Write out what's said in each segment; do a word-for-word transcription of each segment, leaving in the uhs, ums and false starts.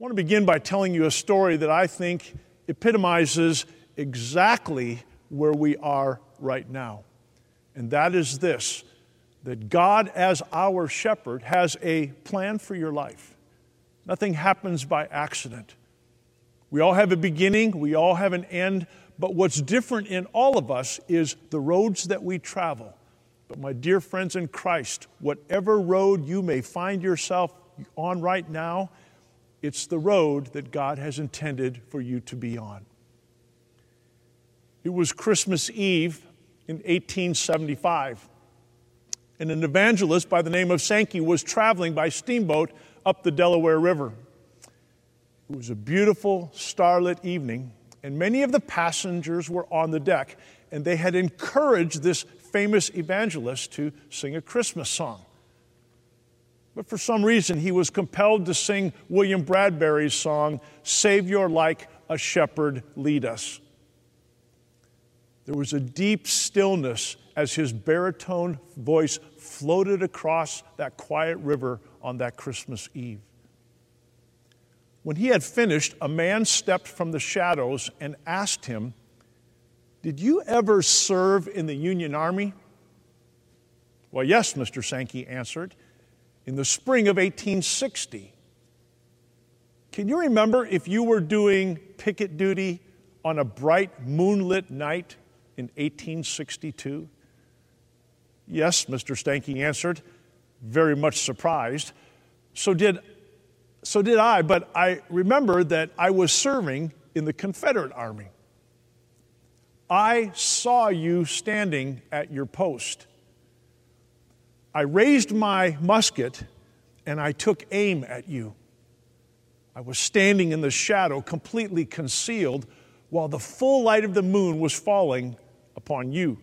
I want to begin by telling you a story that I think epitomizes exactly where we are right now. And that is this, that God as our shepherd has a plan for your life. Nothing happens by accident. We all have a beginning, we all have an end, but what's different in all of us is the roads that we travel. But my dear friends in Christ, whatever road you may find yourself on right now, it's the road that God has intended for you to be on. It was Christmas Eve in eighteen seventy-five, and an evangelist by the name of Sankey was traveling by steamboat up the Delaware River. It was a beautiful starlit evening, and many of the passengers were on the deck, and they had encouraged this famous evangelist to sing a Christmas song. But for some reason, he was compelled to sing William Bradbury's song, "Savior Like a Shepherd Lead Us." There was a deep stillness as his baritone voice floated across that quiet river on that Christmas Eve. When he had finished, a man stepped from the shadows and asked him, "Did you ever serve in the Union Army?" "Well, yes," Mister Sankey answered, "in the spring of eighteen sixty. Can you remember if you were doing picket duty on a bright moonlit night in eighteen sixty-two? "Yes," Mister Sankey answered, very much surprised. So did, so did I, but I remember that I was serving in the Confederate Army. I saw you standing at your post. I raised my musket and I took aim at you. I was standing in the shadow, completely concealed, while the full light of the moon was falling upon you.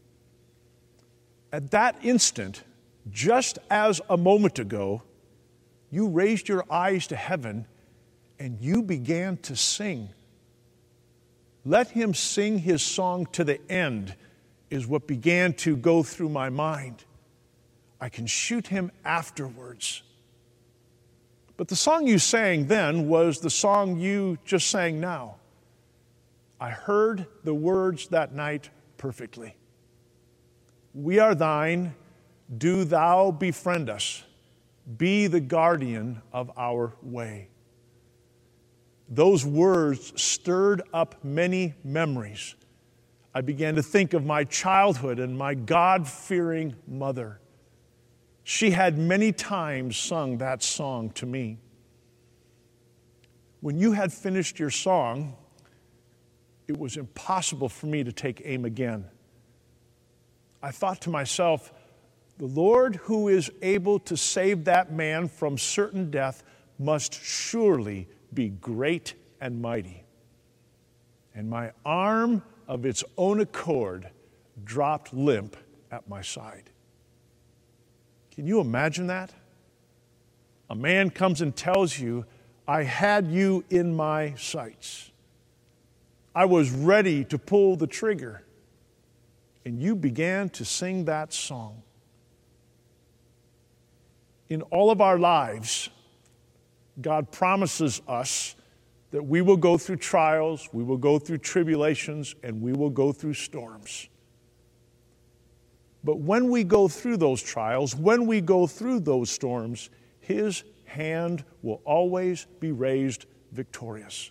At that instant, just as a moment ago, you raised your eyes to heaven and you began to sing. Let him sing his song to the end is what began to go through my mind. I can shoot him afterwards." But the song you sang then was the song you just sang now. I heard the words that night perfectly. "We are thine, do thou befriend us, be the guardian of our way." Those words stirred up many memories. I began to think of my childhood and my God-fearing mother. She had many times sung that song to me. When you had finished your song, it was impossible for me to take aim again. I thought to myself, the Lord who is able to save that man from certain death must surely be great and mighty. And my arm of its own accord dropped limp at my side. Can you imagine that? A man comes and tells you, "I had you in my sights. I was ready to pull the trigger." And you began to sing that song. In all of our lives, God promises us that we will go through trials, we will go through tribulations, and we will go through storms. But when we go through those trials, when we go through those storms, His hand will always be raised victorious.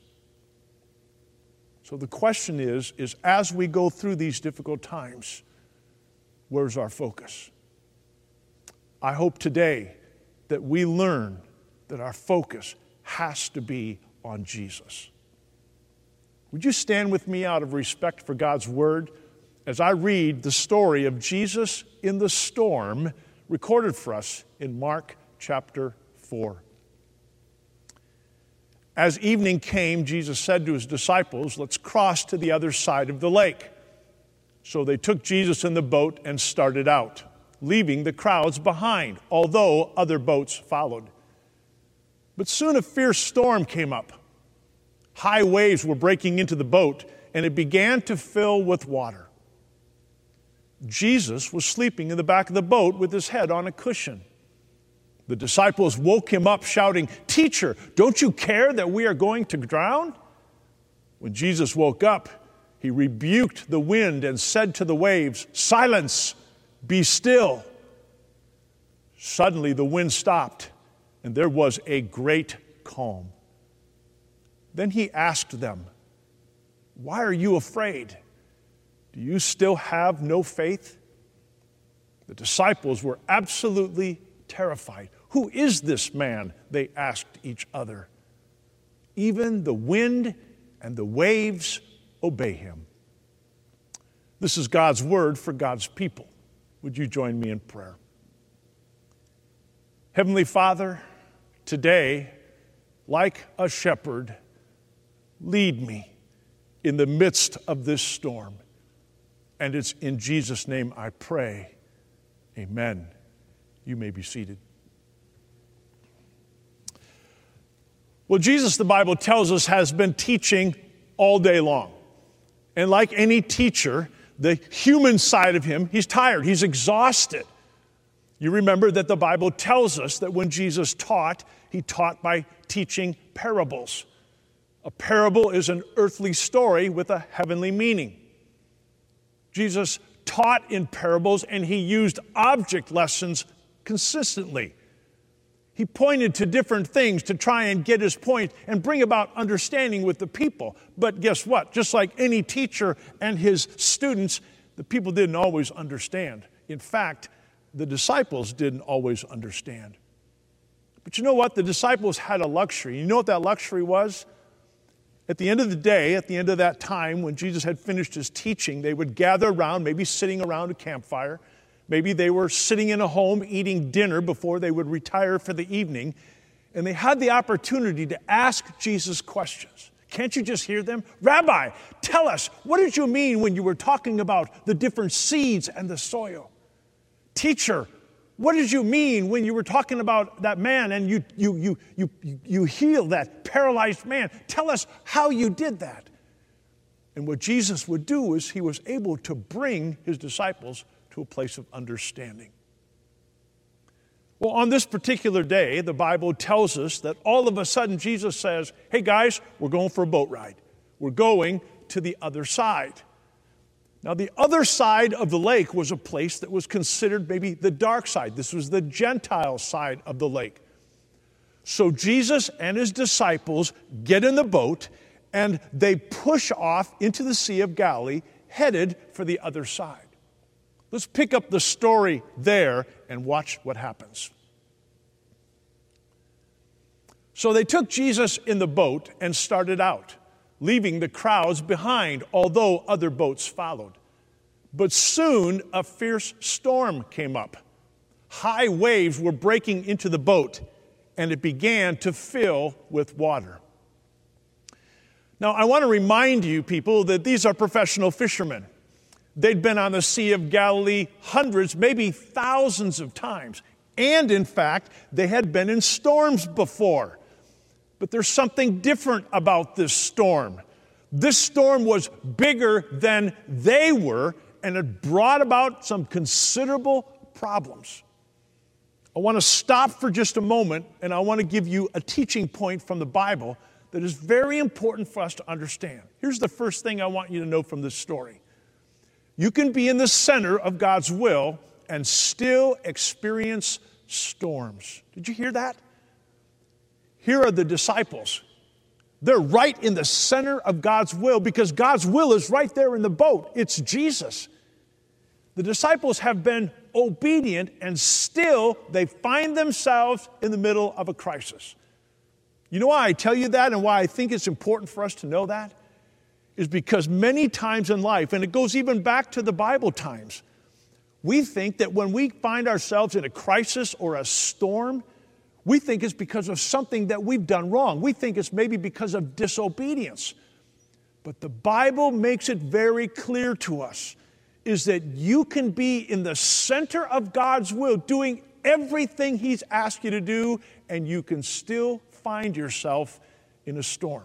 So the question is, is as we go through these difficult times, where's our focus? I hope today that we learn that our focus has to be on Jesus. Would you stand with me out of respect for God's Word as I read the story of Jesus in the storm recorded for us in Mark chapter four. As evening came, Jesus said to his disciples, "Let's cross to the other side of the lake." So they took Jesus in the boat and started out, leaving the crowds behind, although other boats followed. But soon a fierce storm came up. High waves were breaking into the boat, and it began to fill with water. Jesus was sleeping in the back of the boat with his head on a cushion. The disciples woke him up shouting, "Teacher, don't you care that we are going to drown?" When Jesus woke up, he rebuked the wind and said to the waves, "Silence, be still." Suddenly the wind stopped, and there was a great calm. Then he asked them, "Why are you afraid? Do you still have no faith?" The disciples were absolutely terrified. "Who is this man?" they asked each other. "Even the wind and the waves obey him." This is God's word for God's people. Would you join me in prayer? Heavenly Father, today, like a shepherd, lead me in the midst of this storm. And it's in Jesus' name I pray. Amen. You may be seated. Well, Jesus, the Bible tells us, has been teaching all day long. And like any teacher, the human side of him, he's tired, he's exhausted. You remember that the Bible tells us that when Jesus taught, he taught by teaching parables. A parable is an earthly story with a heavenly meaning. Jesus taught in parables, and he used object lessons consistently. He pointed to different things to try and get his point and bring about understanding with the people. But guess what? Just like any teacher and his students, the people didn't always understand. In fact, the disciples didn't always understand. But you know what? The disciples had a luxury. You know what that luxury was? At the end of the day, at the end of that time, when Jesus had finished his teaching, they would gather around, maybe sitting around a campfire. Maybe they were sitting in a home eating dinner before they would retire for the evening. And they had the opportunity to ask Jesus questions. Can't you just hear them? "Rabbi, tell us, what did you mean when you were talking about the different seeds and the soil? Teacher, what did you mean when you were talking about that man and you, you, you, you, you healed that paralyzed man? Tell us how you did that." And what Jesus would do is he was able to bring his disciples to a place of understanding. Well, on this particular day, the Bible tells us that all of a sudden Jesus says, "Hey guys, we're going for a boat ride. We're going to the other side." Now, the other side of the lake was a place that was considered maybe the dark side. This was the Gentile side of the lake. So Jesus and his disciples get in the boat and they push off into the Sea of Galilee, headed for the other side. Let's pick up the story there and watch what happens. So they took Jesus in the boat and started out, leaving the crowds behind, although other boats followed. But soon a fierce storm came up. High waves were breaking into the boat, and it began to fill with water. Now, I want to remind you, people, that these are professional fishermen. They'd been on the Sea of Galilee hundreds, maybe thousands of times. And in fact, they had been in storms before. But there's something different about this storm. This storm was bigger than they were, and it brought about some considerable problems. I want to stop for just a moment, and I want to give you a teaching point from the Bible that is very important for us to understand. Here's the first thing I want you to know from this story. You can be in the center of God's will and still experience storms. Did you hear that? Here are the disciples. They're right in the center of God's will because God's will is right there in the boat. It's Jesus. The disciples have been obedient, and still they find themselves in the middle of a crisis. You know why I tell you that and why I think it's important for us to know that? Is because many times in life, and it goes even back to the Bible times, we think that when we find ourselves in a crisis or a storm, we think it's because of something that we've done wrong. We think it's maybe because of disobedience. But the Bible makes it very clear to us is that you can be in the center of God's will, doing everything He's asked you to do, and you can still find yourself in a storm.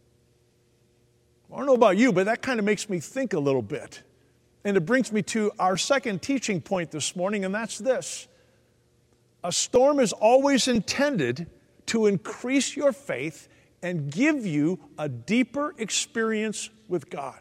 I don't know about you, but that kind of makes me think a little bit. And it brings me to our second teaching point this morning, and that's this. A storm is always intended to increase your faith and give you a deeper experience with God.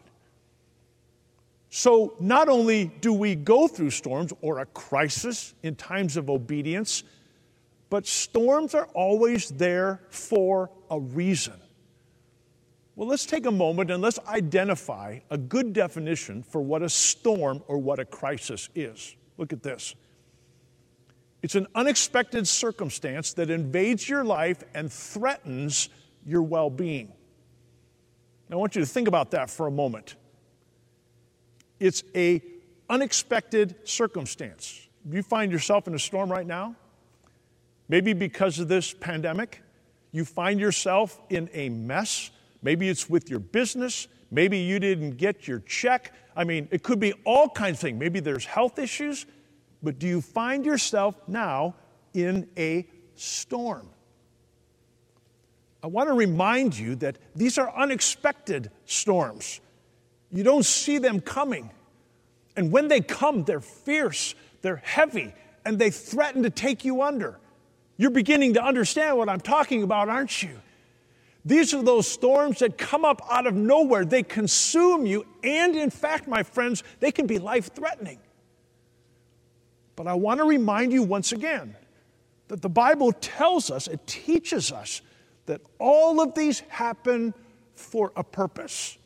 So not only do we go through storms or a crisis in times of obedience, but storms are always there for a reason. Well, let's take a moment and let's identify a good definition for what a storm or what a crisis is. Look at this. It's an unexpected circumstance that invades your life and threatens your well-being. Now, I want you to think about that for a moment. It's an unexpected circumstance. Do you find yourself in a storm right now? Maybe because of this pandemic, you find yourself in a mess. Maybe it's with your business. Maybe you didn't get your check. I mean, it could be all kinds of things. Maybe there's health issues. But do you find yourself now in a storm? I want to remind you that these are unexpected storms. You don't see them coming. And when they come, they're fierce, they're heavy, and they threaten to take you under. You're beginning to understand what I'm talking about, aren't you? These are those storms that come up out of nowhere. They consume you, and in fact, my friends, they can be life-threatening. But I want to remind you once again that the Bible tells us, it teaches us, that all of these happen for a purpose.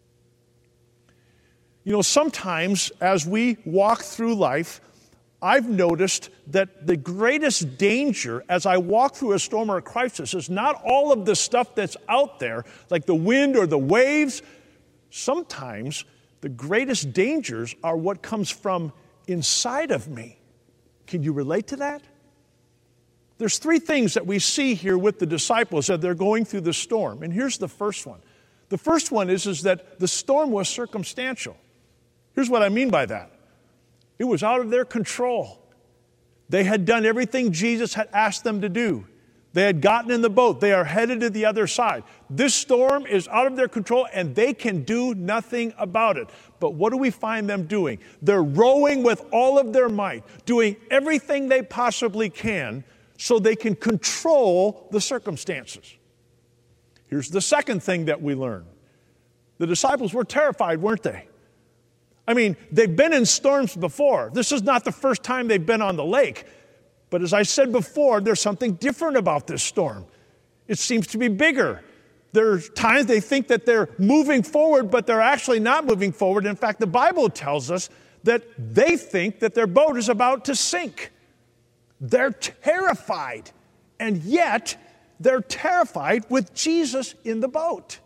You know, sometimes as we walk through life, I've noticed that the greatest danger as I walk through a storm or a crisis is not all of the stuff that's out there, like the wind or the waves. Sometimes the greatest dangers are what comes from inside of me. Can you relate to that? There's three things that we see here with the disciples as they're going through the storm. And here's the first one. The first one is, is that the storm was circumstantial. Here's what I mean by that. It was out of their control. They had done everything Jesus had asked them to do. They had gotten in the boat. They are headed to the other side. This storm is out of their control, and they can do nothing about it. But what do we find them doing? They're rowing with all of their might, doing everything they possibly can so they can control the circumstances. Here's the second thing that we learn. The disciples were terrified, weren't they? I mean, they've been in storms before. This is not the first time they've been on the lake. But as I said before, there's something different about this storm. It seems to be bigger. There's times they think that they're moving forward, but they're actually not moving forward. In fact, the Bible tells us that they think that their boat is about to sink. They're terrified, and yet they're terrified with Jesus in the boat.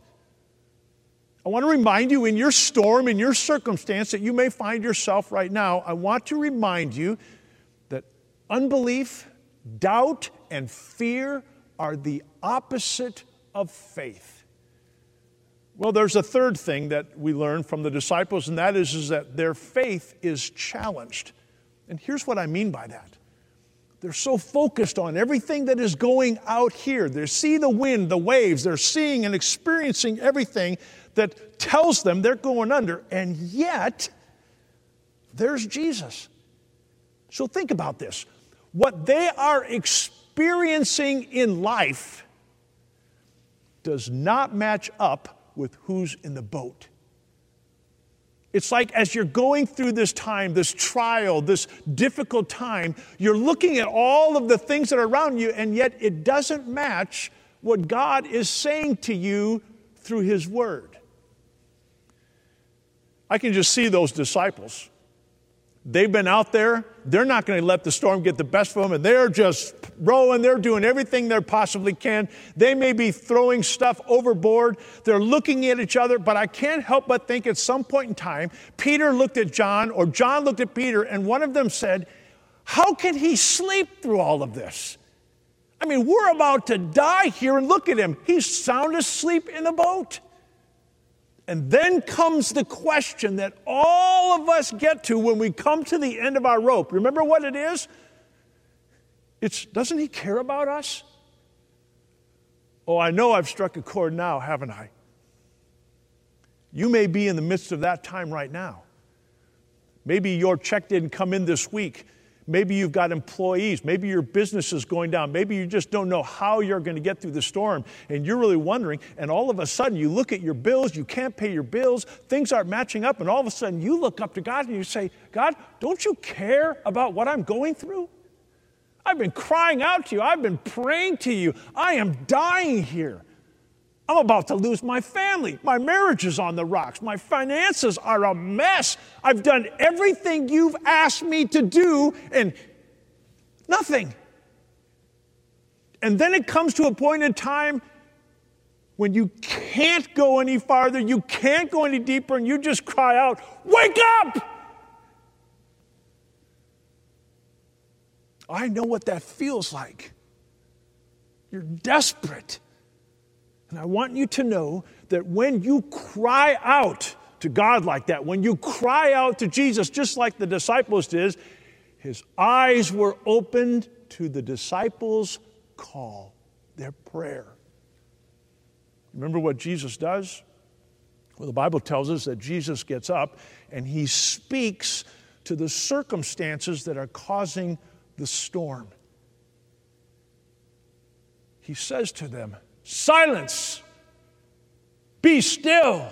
I want to remind you in your storm, in your circumstance that you may find yourself right now, I want to remind you that unbelief, doubt, and fear are the opposite of faith. Well, there's a third thing that we learn from the disciples, and that is, is that their faith is challenged. And here's what I mean by that. They're so focused on everything that is going out here. They see the wind, the waves. They're seeing and experiencing everything that tells them they're going under. And yet, there's Jesus. So think about this. What they are experiencing in life does not match up with who's in the boat. It's like as you're going through this time, this trial, this difficult time, you're looking at all of the things that are around you, and yet it doesn't match what God is saying to you through His Word. I can just see those disciples. They've been out there. They're not going to let the storm get the best of them, and they're just rowing. They're doing everything they possibly can. They may be throwing stuff overboard. They're looking at each other, but I can't help but think at some point in time, Peter looked at John, or John looked at Peter, and one of them said, "How can he sleep through all of this? I mean, we're about to die here, and look at him. He's sound asleep in the boat." And then comes the question that all of us get to when we come to the end of our rope. Remember what it is? It's, doesn't He care about us? Oh, I know I've struck a chord now, haven't I? You may be in the midst of that time right now. Maybe your check didn't come in this week, Maybe you've got employees. Maybe your business is going down. Maybe you just don't know how you're going to get through the storm, and you're really wondering, and all of a sudden you look at your bills, you can't pay your bills, things aren't matching up, and all of a sudden you look up to God and you say, God, don't you care about what I'm going through? I've been crying out to you. I've been praying to you. I am dying here. I'm about to lose my family. My marriage is on the rocks. My finances are a mess. I've done everything you've asked me to do, and nothing. And then it comes to a point in time when you can't go any farther, you can't go any deeper, and you just cry out, wake up! I know what that feels like. You're desperate. And I want you to know that when you cry out to God like that, when you cry out to Jesus just like the disciples did, his eyes were opened to the disciples' call, their prayer. Remember what Jesus does? Well, the Bible tells us that Jesus gets up and he speaks to the circumstances that are causing the storm. He says to them, silence, be still.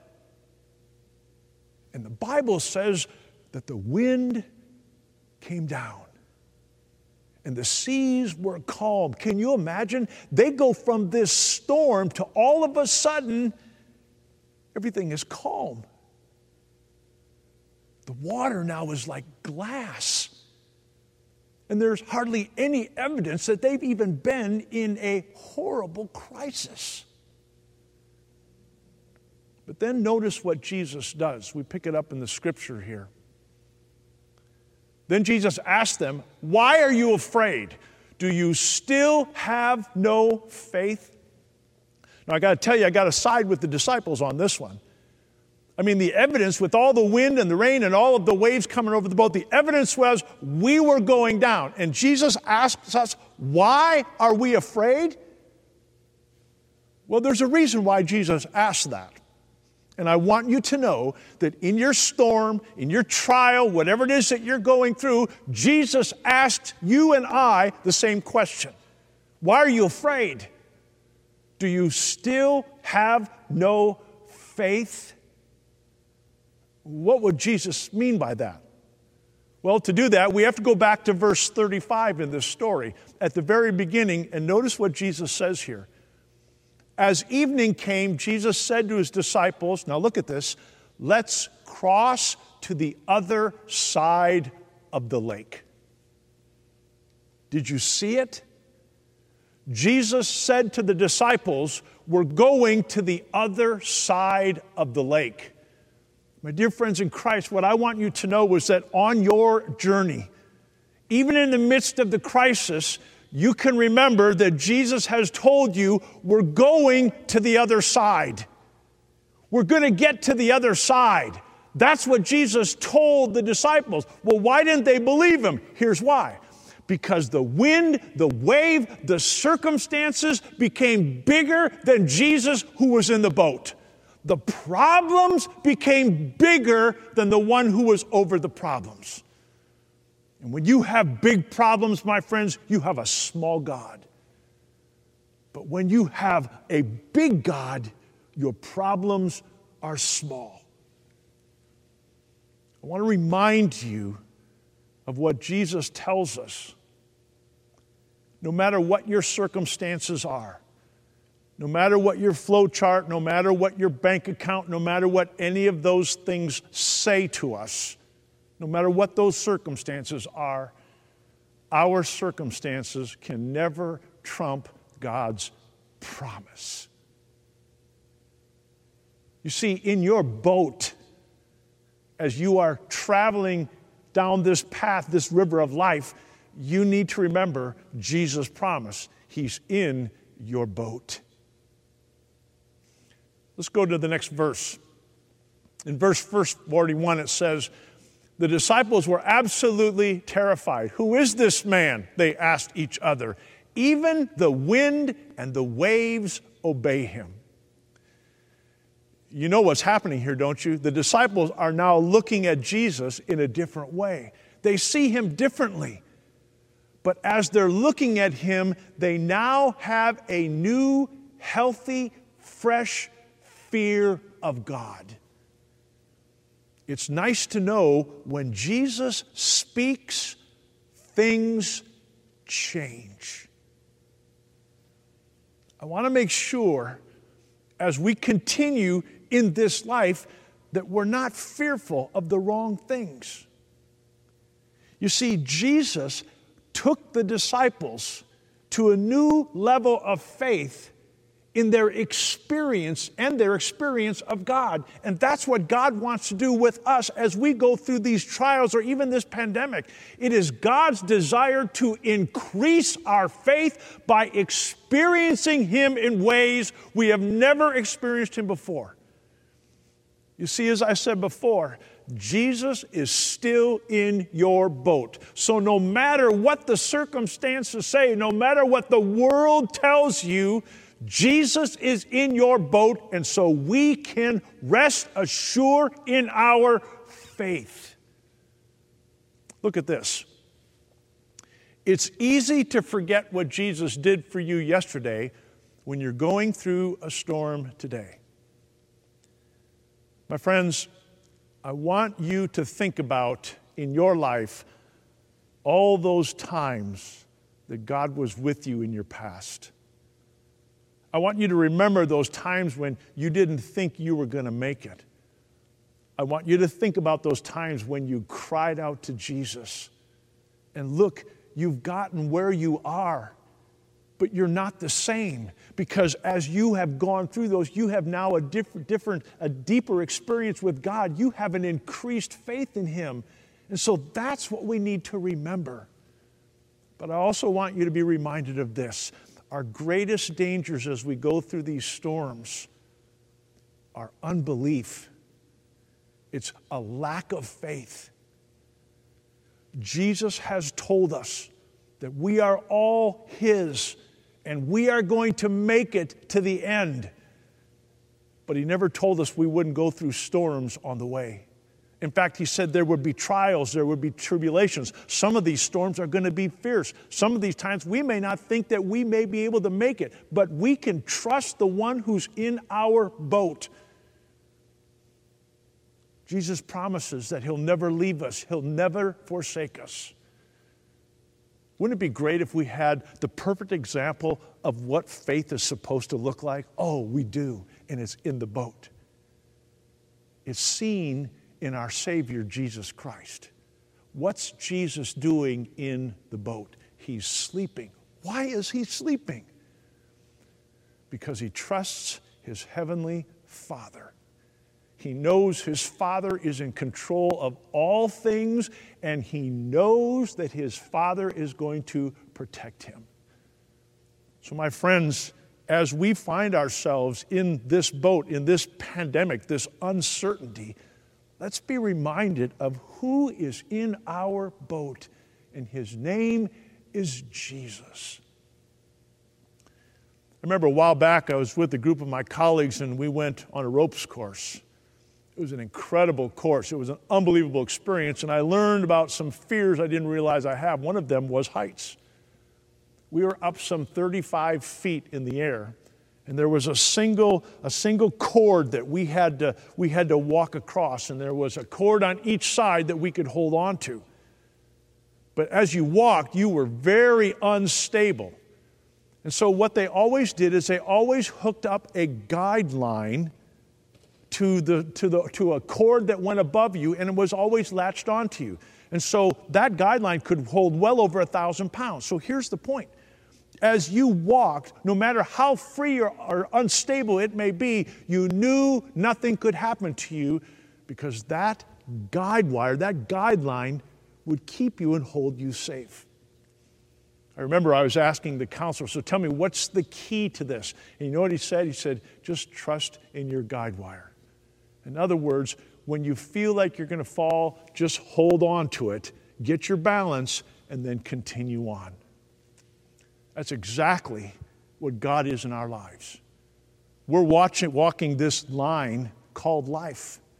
And the Bible says that the wind came down and the seas were calm. Can you imagine? They go from this storm to all of a sudden, everything is calm. The water now is like glass. And there's hardly any evidence that they've even been in a horrible crisis. But then notice what Jesus does. We pick it up in the scripture here. Then Jesus asked them, why are you afraid? Do you still have no faith? Now, I got to tell you, I got to side with the disciples on this one. I mean, the evidence with all the wind and the rain and all of the waves coming over the boat, the evidence was we were going down. And Jesus asks us, why are we afraid? Well, there's a reason why Jesus asked that. And I want you to know that in your storm, in your trial, whatever it is that you're going through, Jesus asked you and I the same question. Why are you afraid? Do you still have no faith? What would Jesus mean by that? Well, to do that, we have to go back to verse thirty-five in this story at the very beginning, and notice what Jesus says here. As evening came, Jesus said to his disciples, now look at this, let's cross to the other side of the lake. Did you see it? Jesus said to the disciples, we're going to the other side of the lake. My dear friends in Christ, what I want you to know is that on your journey, even in the midst of the crisis, you can remember that Jesus has told you we're going to the other side. We're going to get to the other side. That's what Jesus told the disciples. Well, why didn't they believe him? Here's why. Because the wind, the wave, the circumstances became bigger than Jesus who was in the boat. The problems became bigger than the one who was over the problems. And when you have big problems, my friends, you have a small God. But when you have a big God, your problems are small. I want to remind you of what Jesus tells us. No matter what your circumstances are, no matter what your flow chart, no matter what your bank account, no matter what any of those things say to us, no matter what those circumstances are, our circumstances can never trump God's promise. You see, in your boat, as you are traveling down this path, this river of life, you need to remember Jesus' promise. He's in your boat. Let's go to the next verse. In verse forty-one, it says, the disciples were absolutely terrified. Who is this man? They asked each other. Even the wind and the waves obey him. You know what's happening here, don't you? The disciples are now looking at Jesus in a different way. They see him differently. But as they're looking at him, they now have a new, healthy, fresh fear of God. It's nice to know when Jesus speaks, things change. I want to make sure as we continue in this life that we're not fearful of the wrong things. You see, Jesus took the disciples to a new level of faith in their experience and their experience of God. And that's what God wants to do with us as we go through these trials or even this pandemic. It is God's desire to increase our faith by experiencing him in ways we have never experienced him before. You see, as I said before, Jesus is still in your boat. So no matter what the circumstances say, no matter what the world tells you, Jesus is in your boat, and so we can rest assured in our faith. Look at this. It's easy to forget what Jesus did for you yesterday when you're going through a storm today. My friends, I want you to think about in your life all those times that God was with you in your past. I want you to remember those times when you didn't think you were going to make it. I want you to think about those times when you cried out to Jesus. And look, you've gotten where you are, but you're not the same, because as you have gone through those, you have now a different, different, a deeper experience with God. You have an increased faith in him. And so that's what we need to remember. But I also want you to be reminded of this. Our greatest dangers as we go through these storms are unbelief. It's a lack of faith. Jesus has told us that we are all his and we are going to make it to the end. But he never told us we wouldn't go through storms on the way. In fact, he said there would be trials, there would be tribulations. Some of these storms are going to be fierce. Some of these times we may not think that we may be able to make it, but we can trust the one who's in our boat. Jesus promises that he'll never leave us. He'll never forsake us. Wouldn't it be great if we had the perfect example of what faith is supposed to look like? Oh, we do, and it's in the boat. It's seen in our Savior, Jesus Christ. What's Jesus doing in the boat? He's sleeping. Why is he sleeping? Because he trusts his heavenly Father. He knows his Father is in control of all things, and he knows that his Father is going to protect him. So, my friends, as we find ourselves in this boat, in this pandemic, this uncertainty, let's be reminded of who is in our boat, and his name is Jesus. I remember a while back I was with a group of my colleagues and we went on a ropes course. It was an incredible course. It was an unbelievable experience, and I learned about some fears I didn't realize I have. One of them was heights. We were up some thirty-five feet in the air, and there was a single, a single cord that we had to, we had to walk across, and there was a cord on each side that we could hold on to. But as you walked, you were very unstable. And so what they always did is they always hooked up a guideline to the to the to a cord that went above you, and it was always latched onto you. And so that guideline could hold well over a thousand pounds. So here's the point. As you walked, no matter how free or, or unstable it may be, you knew nothing could happen to you because that guide wire, that guideline would keep you and hold you safe. I remember I was asking the counselor, so tell me, what's the key to this? And you know what he said? He said, just trust in your guide wire. In other words, when you feel like you're going to fall, just hold on to it, get your balance, and then continue on. That's exactly what God is in our lives. We're watching, walking this line called life.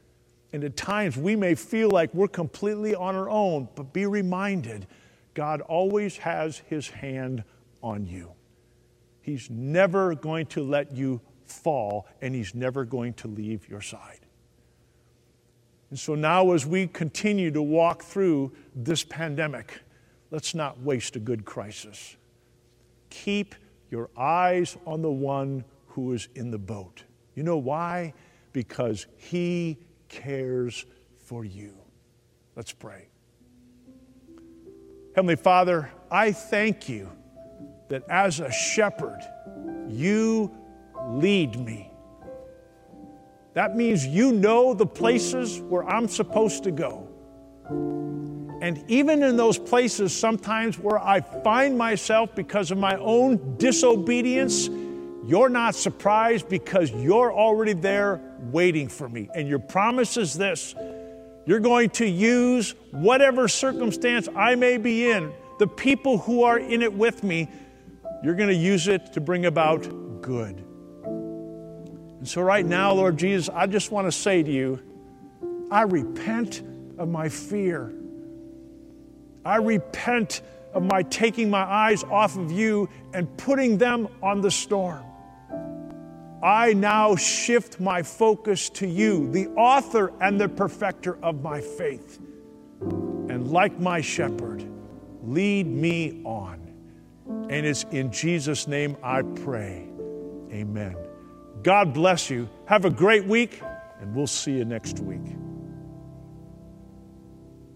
And at times we may feel like we're completely on our own, but be reminded, God always has his hand on you. He's never going to let you fall, and he's never going to leave your side. And so now as we continue to walk through this pandemic, let's not waste a good crisis. Keep your eyes on the one who is in the boat. You know why? Because he cares for you. Let's pray. Heavenly Father, I thank you that as a shepherd, you lead me. That means you know the places where I'm supposed to go. And even in those places, sometimes where I find myself because of my own disobedience, you're not surprised because you're already there waiting for me. And your promise is this: you're going to use whatever circumstance I may be in, the people who are in it with me, you're going to use it to bring about good. And so right now, Lord Jesus, I just want to say to you, I repent of my fear. I repent of my taking my eyes off of you and putting them on the storm. I now shift my focus to you, the author and the perfecter of my faith. And like my shepherd, lead me on. And it's in Jesus' name I pray. Amen. God bless you. Have a great week, and we'll see you next week.